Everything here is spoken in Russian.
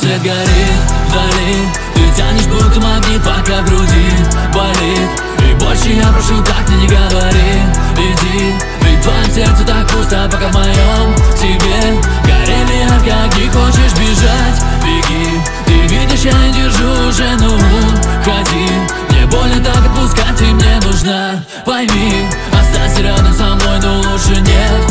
свет горит вдали, ты тянешь будто магнит, пока в груди болит. И больше я прошу, так ты не говори, иди. Ведь в твоем сердце так пусто, пока в моем тебе горели огни. Хочешь бежать, беги, ты видишь, я не держу уже, ну ходи. Мне больно так отпускать, ты мне нужна, пойми. Останься рядом со мной, но лучше нет.